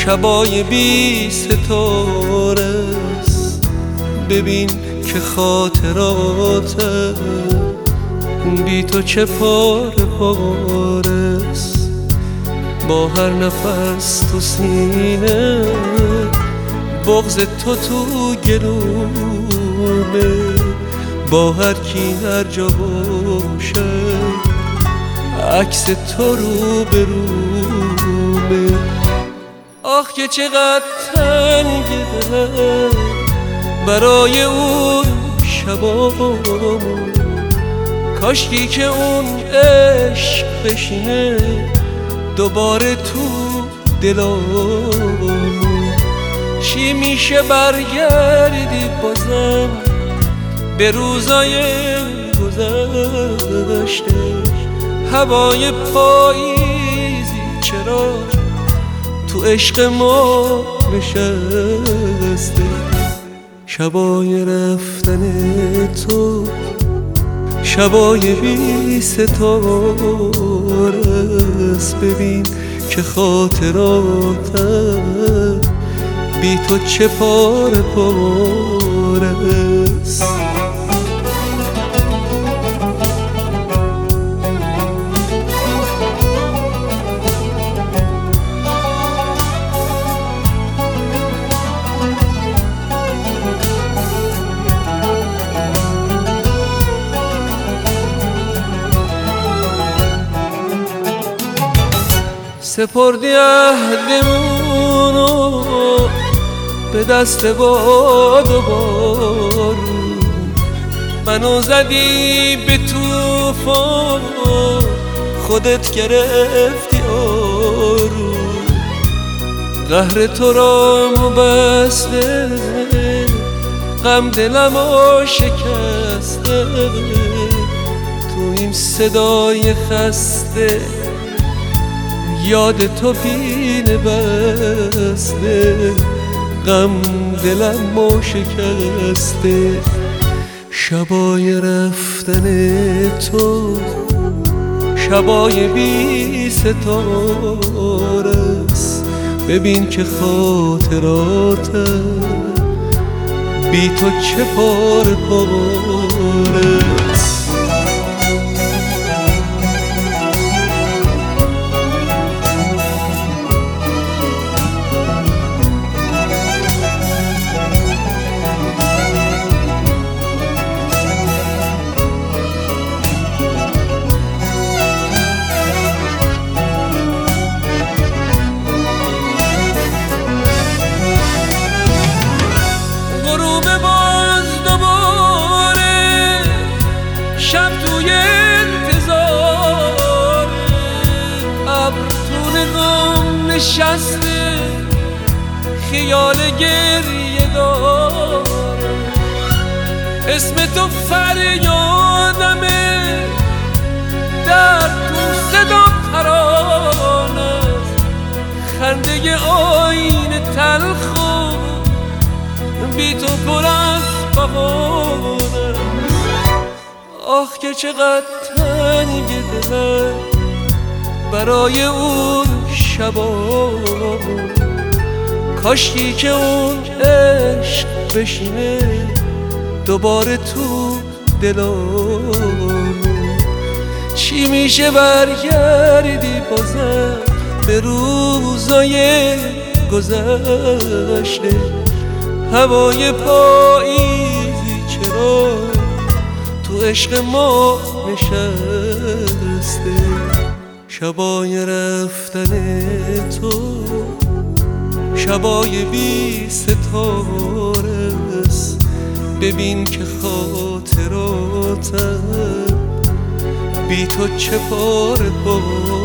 شبای بی ستاره است، ببین که خاطرات بی تو چه پاره پاره است. با هر نفس تو سینه بغض تو گلومه، با هر کی هر جا باشه عکس تو رو به رومه. آخ که چقدر تنگه دلم برای اون شبامون، کاشکی که اون عشق بشینه دوباره تو دلامون. چی میشه برگردی بازم به روزای گذشته؟ هوای پاییزی چرا تو عشق ما نشسته؟ شبای رفتن تو شبای بی ستاره است، ببین که خاطراتم بی تو چه پاره پاره است. سپردی عهدمونو به دست باد و بارون، منو زدی به طوفان خودت گرفتی آروم. قهر تو را بسته غم دلمو شکسته، تو این صدای خسته یاد تو پینه بسته، غم دلمو شکسته. شبای رفتن تو شبای بی ستاره است، ببین که خاطراتم بی تو چه پاره پاره است. نشسته خیال گریه داره، اسم تو فریادمه در تو صدا ترانه، خنده آینه تلخو بی تو پر از بهانه. آخ که چقدر تنگه دلم برای اون شبامون، کاشکی که اون عشق بشینه دوباره تو دلامون. چی میشه برگردی بازم به روزای گذشته؟ هوای پاییزی چرا تو عشق ما نشسته؟ شبای رفتن تو شبای بی ستاره است، ببین که خاطراتم بی تو چه پاره پاره